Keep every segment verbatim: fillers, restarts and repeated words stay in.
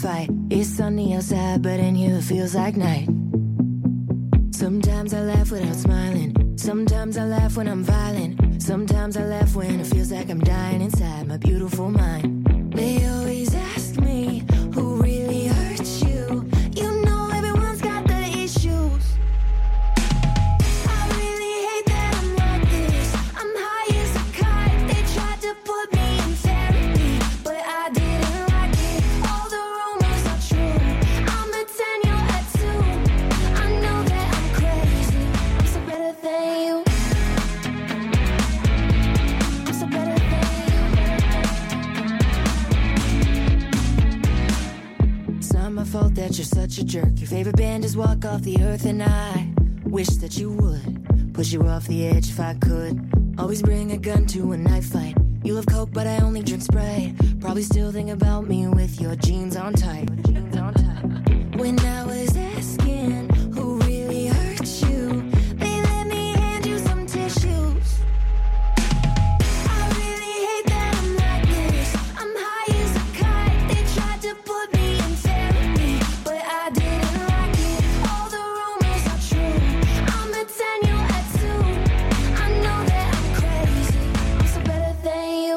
fight. It's sunny outside, but in here it feels like night. Sometimes I laugh without smiling. Sometimes I laugh when I'm violent. Sometimes I laugh when it feels like I'm dying inside my beautiful mind. They always ask me, who really hurts you? You know everyone's got the issues. I really hate that I'm like this. I'm high as a kite. They tried to put me in therapy, but I didn't like it. All the rumors are true. I'm a ten, you're a two. I know that I'm crazy. I'm so better than you. I'm so better than you. It's not my fault that you're such a jerk. Your favorite band is Walk Off the Earth, and I wish that you would push you off the edge if I could. Always bring a gun to a knife fight. You love Coke, but I only drink Sprite. Probably still think about me with your jeans on tight. When I was asking who really hurt you, they let me hand you some tissues. I really hate that I'm like this. I'm high as a kite. They tried to put me in therapy, but I didn't like it. All the rumors are true. I'm a ten, you're a two. I know that I'm crazy. I'm so better than you.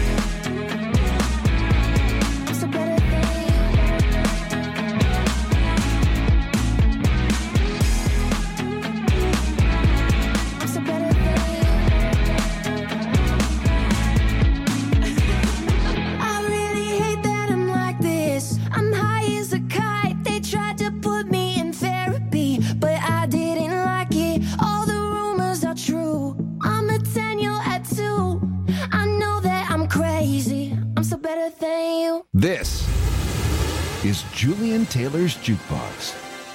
I'm so better than you. I'm so better than you. I really hate that I'm like this. I'm high as a kite. They tried to put me in therapy, but I didn't like it. All the rumors are true. I'm a ten, you're a two. I know that I'm crazy. I'm so better than you. This is Julian Taylor's Jukebox.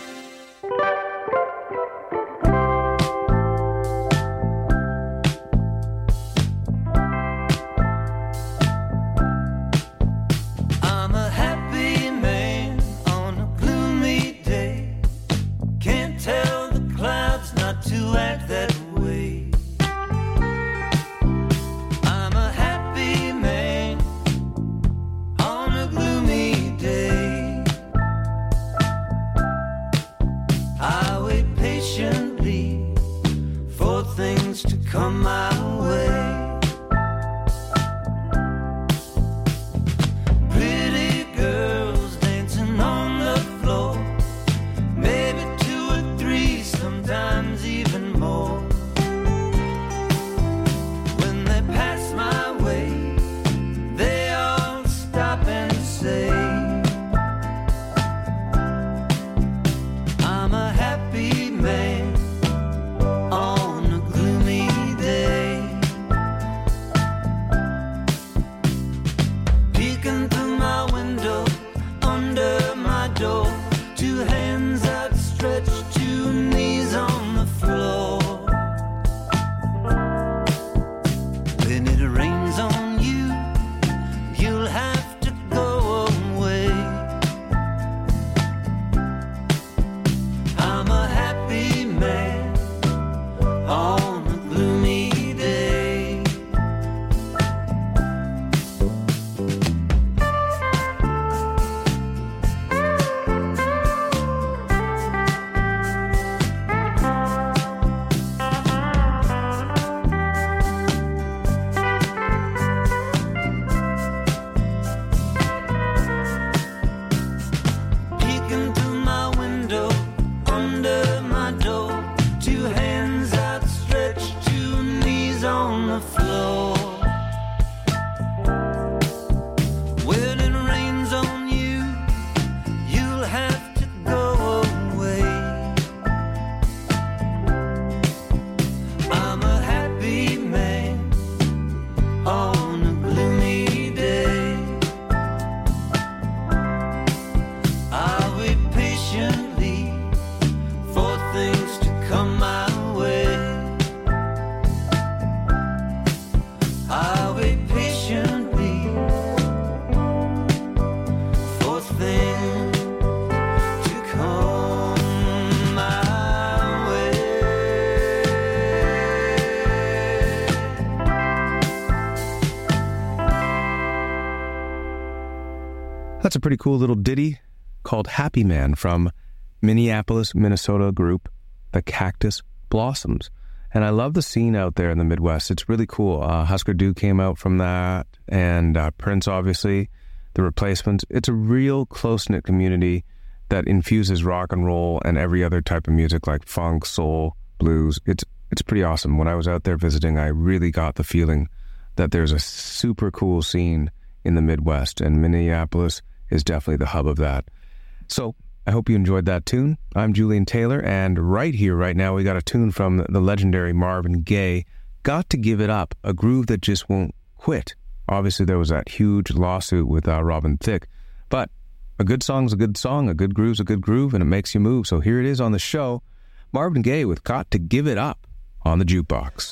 I'm a happy man on a gloomy day. Can't tell the clouds not to act that way. I'm a happy man on a gloomy day. I wait patiently for things to come my way. Pretty girls dancing on the floor, maybe two or three, sometimes even more. When they pass my way, they all stop and say, I'm a happy man on a gloomy day. That's a pretty cool little ditty called Happy Man from Minneapolis, Minnesota group, the Cactus Blossoms. And I love the scene out there in the Midwest. It's really cool. Uh, Husker Du came out from that, and uh, Prince, obviously, The Replacements. It's a real close-knit community that infuses rock and roll and every other type of music like funk, soul, blues. It's it's pretty awesome. When I was out there visiting, I really got the feeling that there's a super cool scene in the Midwest, and Minneapolis is definitely the hub of that. So I hope you enjoyed that tune. I'm Julian Taylor, and right here, right now, we got a tune from the legendary Marvin Gaye, Got to Give It Up, a groove that just won't quit. Obviously, there was that huge lawsuit with uh, Robin Thicke, but a good song's a good song, a good groove's a good groove, and it makes you move. So here it is on the show, Marvin Gaye with Got to Give It Up on the Jukebox.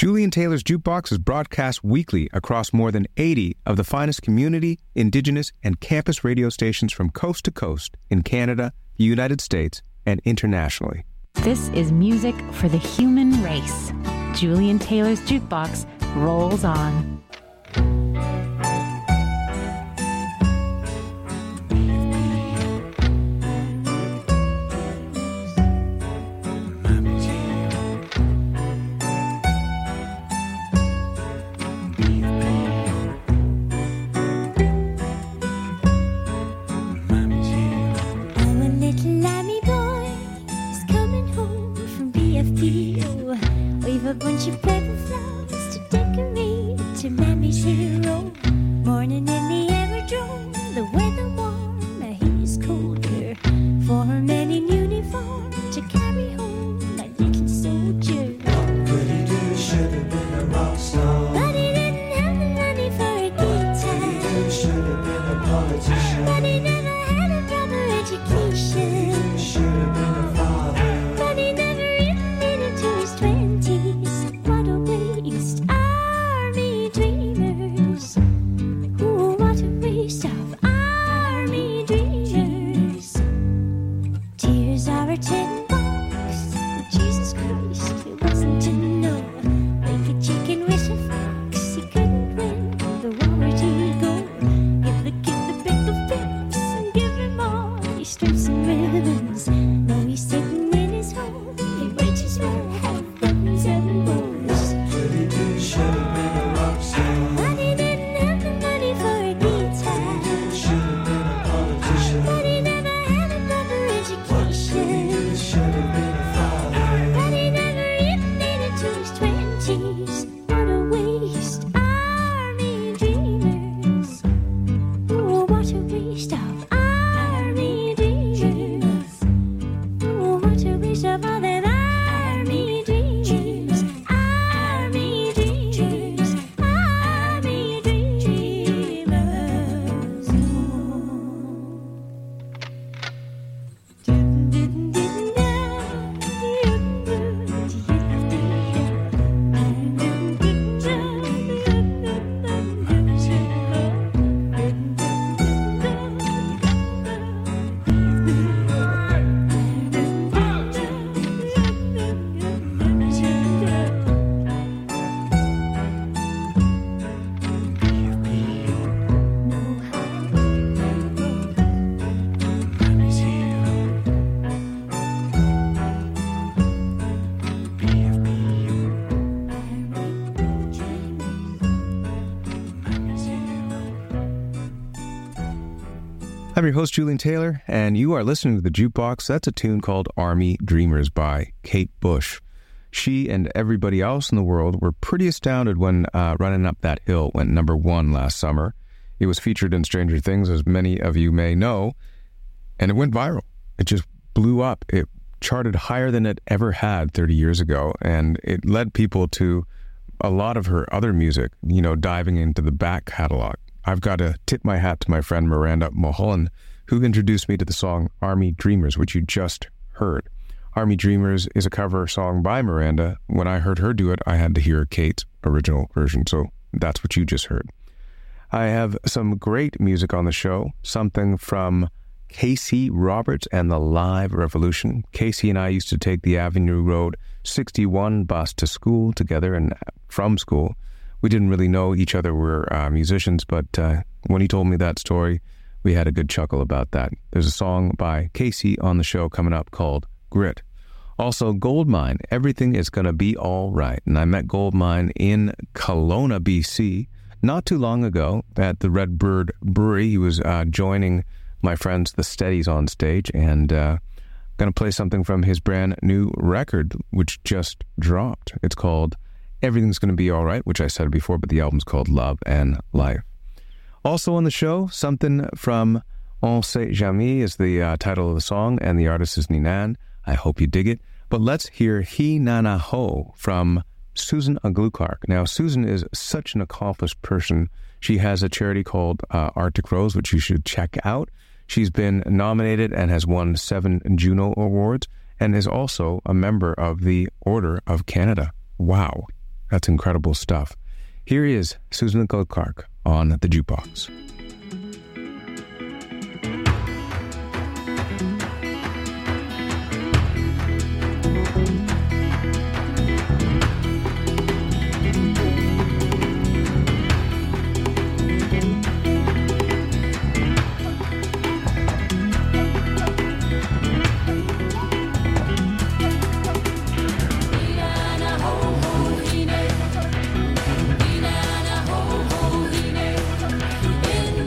Julian Taylor's Jukebox is broadcast weekly across more than eighty of the finest community, Indigenous, and campus radio stations from coast to coast in Canada, the United States, and internationally. This is music for the human race. Julian Taylor's Jukebox rolls on. A bunch of paper flowers to decorate to Mammy's hero. Morning in the aerodrome, the weather warm, the heat is colder. For a man in uniform to carry home my little soldier. What could he do? Should have been a rock star. But he didn't have the money for a guitar. What could he do? Should have been a politician. But he never had a proper education. Should have been a father. But he never even made it to his twenties. What a waste, army dreamers. Ooh, what a waste of army dreamers. Tears are a tin box. Jesus Christ, it wasn't to know. Like a chicken with a fox, he couldn't win. The war to go. Give the kid the pickle pips and give him all his stripes and ribbons. No, he's sitting in his home. He wages well, have buttons and bows. Could he do? Should have been a rock star. But he didn't have the money for a guitar. Should have been a politician. But he never had a proper education. Should have been a father. But he never even made it to his twenties. What a waste, army dreamers. Oh, what a waste of army dreamers. Oh, what a waste of all them army dreamers. Army dreamers. Army dreamers. I'm your host, Julian Taylor, and you are listening to The Jukebox. That's a tune called Army Dreamers by Kate Bush. She and everybody else in the world were pretty astounded when uh, Running Up That Hill went number one last summer. It was featured in Stranger Things, as many of you may know, and it went viral. It just blew up. It charted higher than it ever had thirty years ago, and it led people to a lot of her other music, you know, diving into the back catalog. I've got to tip my hat to my friend Miranda Mulholland, who introduced me to the song Army Dreamers, which you just heard. Army Dreamers is a cover song by Miranda. When I heard her do it, I had to hear Kate's original version, so that's what you just heard. I have some great music on the show, something from Casey Roberts and the Live Revolution. Casey and I used to take the Avenue Road sixty-one bus to school together and from school. We didn't really know each other were uh, musicians, but uh, when he told me that story, we had a good chuckle about that. There's a song by Casey on the show coming up called Grit. Also, Goldmine, Everything is Gonna Be All Right. And I met Goldmine in Kelowna, B C, not too long ago at the Red Bird Brewery. He was uh, joining my friends, the Steadies, on stage, and uh, going to play something from his brand new record, which just dropped. It's called Everything's Gonna Be All Right, which I said before, but the album's called Love and Life. Also on the show, something from On Sait Jamais is the uh, title of the song, and the artist is Ninan. I hope you dig it. But let's hear He Nana Ho from Susan Aglukark. Now, Susan is such an accomplished person. She has a charity called uh, Arctic Rose, which you should check out. She's been nominated and has won seven Juno Awards, and is also a member of the Order of Canada. Wow. That's incredible stuff. Here is Susan Nicole Clark on the Jukebox. In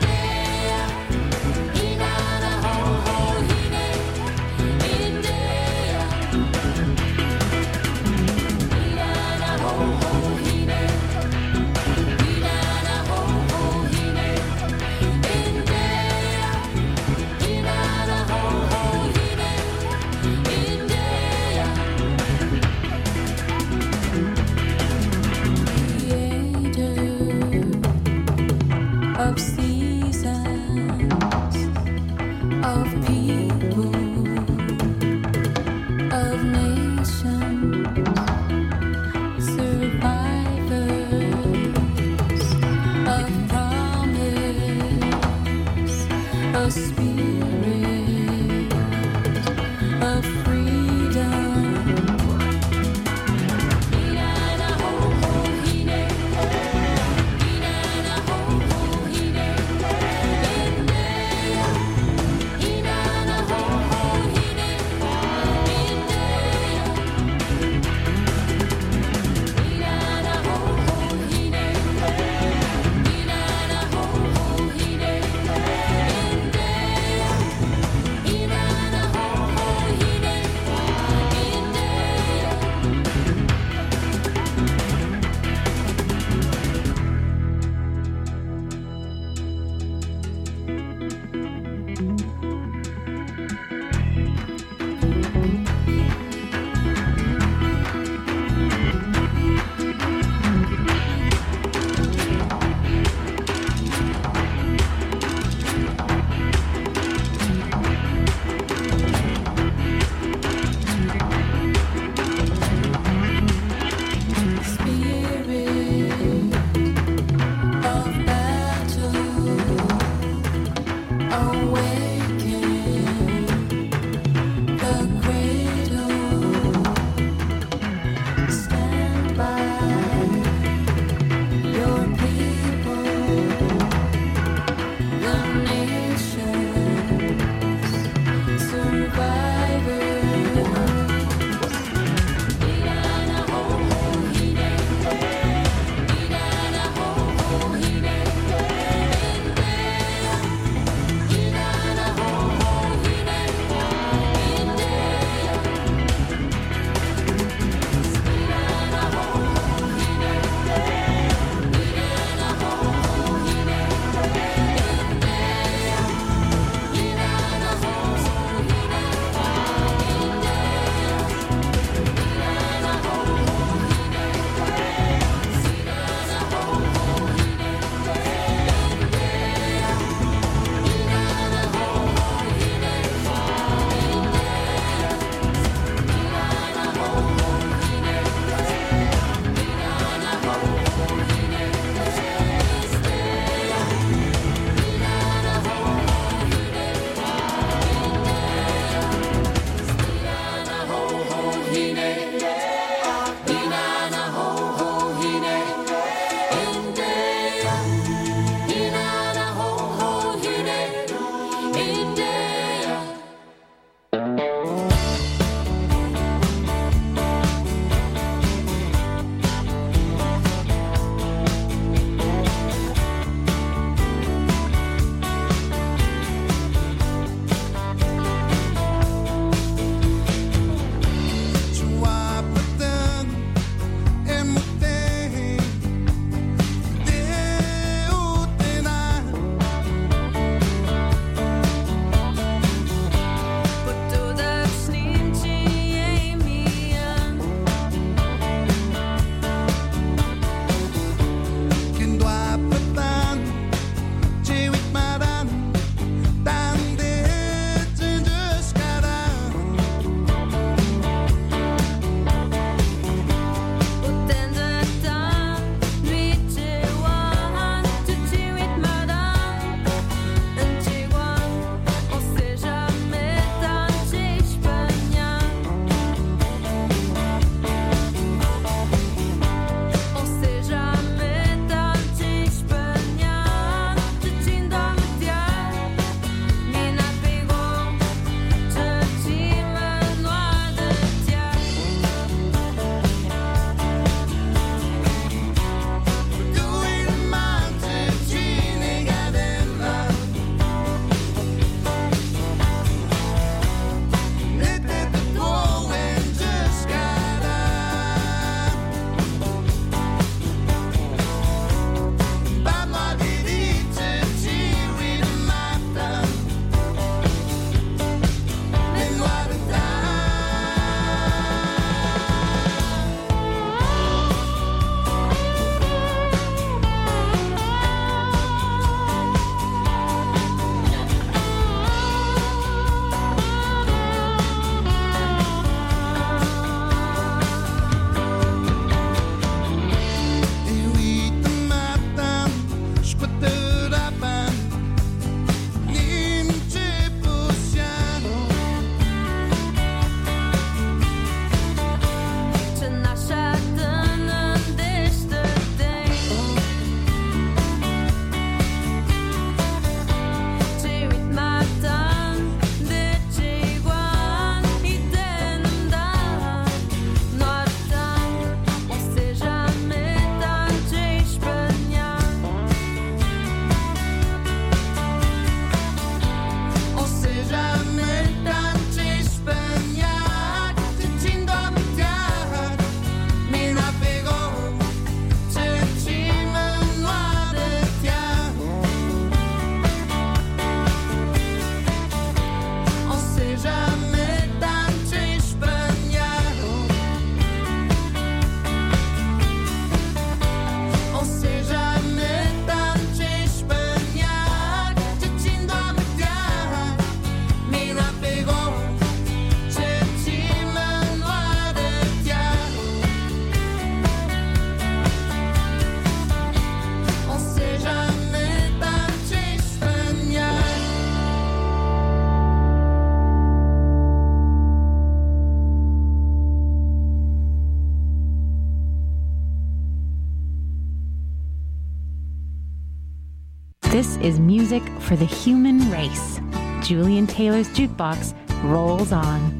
This is music for the human race. Julian Taylor's Jukebox rolls on.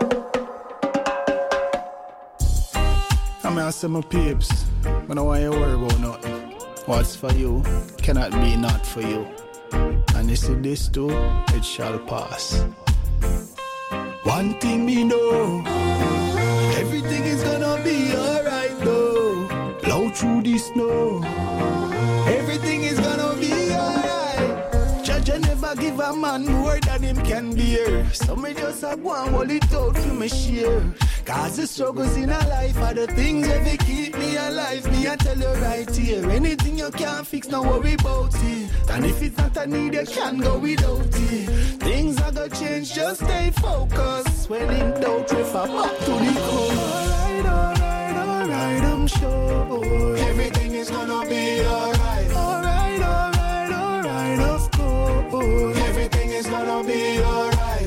I'm asking my peeps, but I want you to worry about nothing. What's for you cannot be not for you. And you see this too, it shall pass. One thing me know, everything is gonna be alright though. Low through the snow, everything is gonna be alright. Judge never give a man more than him can bear. So me just a go and hold it out for me share. Cause the struggles in a life are the things that they keep me alive. Me I tell you right here, anything you can't fix, no worry about it. And if it's not a need, you can't go without it. Things are gonna change, just stay focused. When in doubt, refer back to the core. Alright, alright, alright, I'm sure everything is gonna be alright. Alright, alright, alright, of course everything is gonna be alright.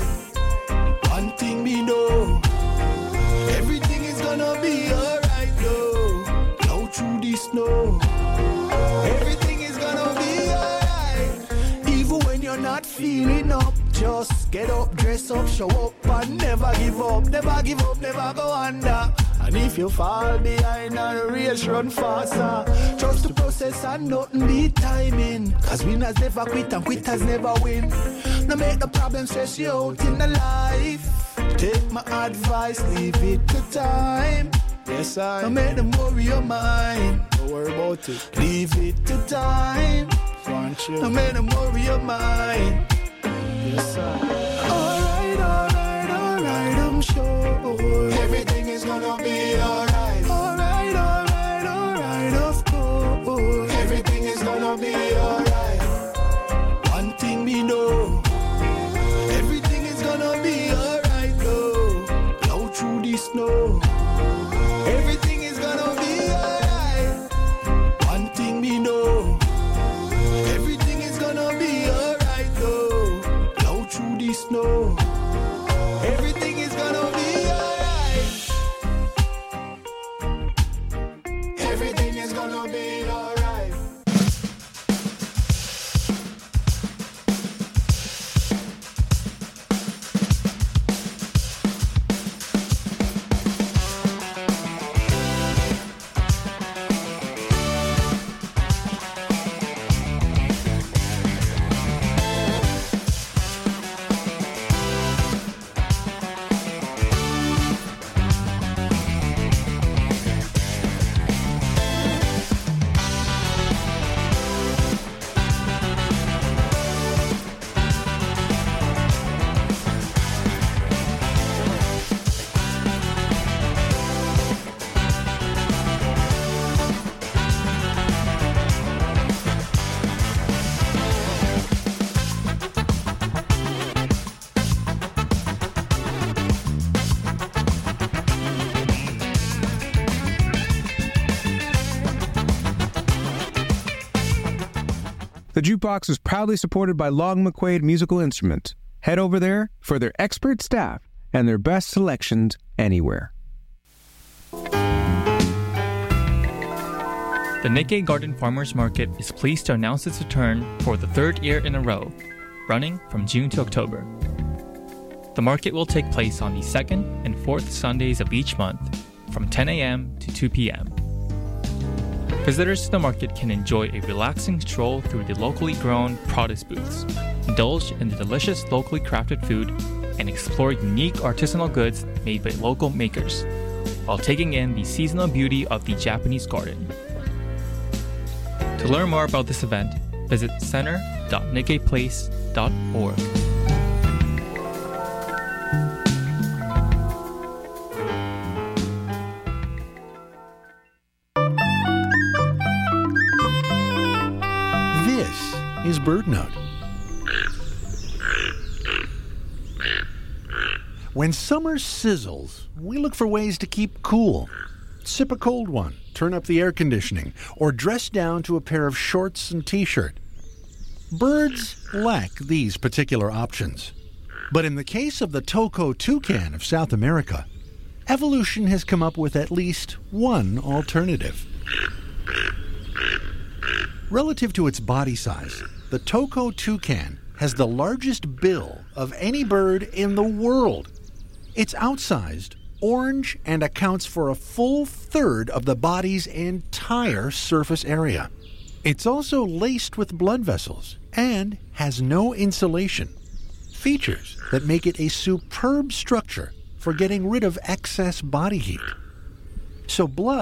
One thing we know, everything is gonna be alright though. Go through the snow, everything is gonna be alright. Even when you're not feeling up, just get up, dress up, show up, and never give up, never give up, never go under. And if you fall behind and the race run faster, trust the process and nothing beat timing. Cause winners never quit and quitters never win. No make the problem stress you out in the life. Take my advice, leave it to time. Yes, I. No make them worry your mind. Don't worry about it. Leave it to time. Want you. No make them worry your mind. Yes, I. Alright, alright, alright, I'm sure everything is gonna be alright. Alright, alright, alright, of course everything is gonna be alright. One thing we know, everything is gonna be alright though. Go through the snow, everything is gonna be alright. One thing we know, everything is gonna be alright though. Go through the snow, everything is gonna be alright. Everything is gonna be alright. The Jukebox is proudly supported by Long McQuaid Musical Instruments. Head over there for their expert staff and their best selections anywhere. The Nikkei Garden Farmers Market is pleased to announce its return for the third year in a row, running from June to October. The market will take place on the second and fourth Sundays of each month from ten a.m. to two p.m. Visitors to the market can enjoy a relaxing stroll through the locally grown produce booths, indulge in the delicious locally crafted food, and explore unique artisanal goods made by local makers, while taking in the seasonal beauty of the Japanese garden. To learn more about this event, visit center dot nikkei place dot org. This is BirdNote. When summer sizzles, we look for ways to keep cool. Sip a cold one, turn up the air conditioning, or dress down to a pair of shorts and t-shirt. Birds lack these particular options. But in the case of the toko toucan of South America, evolution has come up with at least one alternative. Relative to its body size, the the Toko toucan has the largest bill of any bird in the world. It's outsized, orange, and accounts for a full third of the body's entire surface area. It's also laced with blood vessels and has no insulation, features that make it a superb structure for getting rid of excess body heat. So blood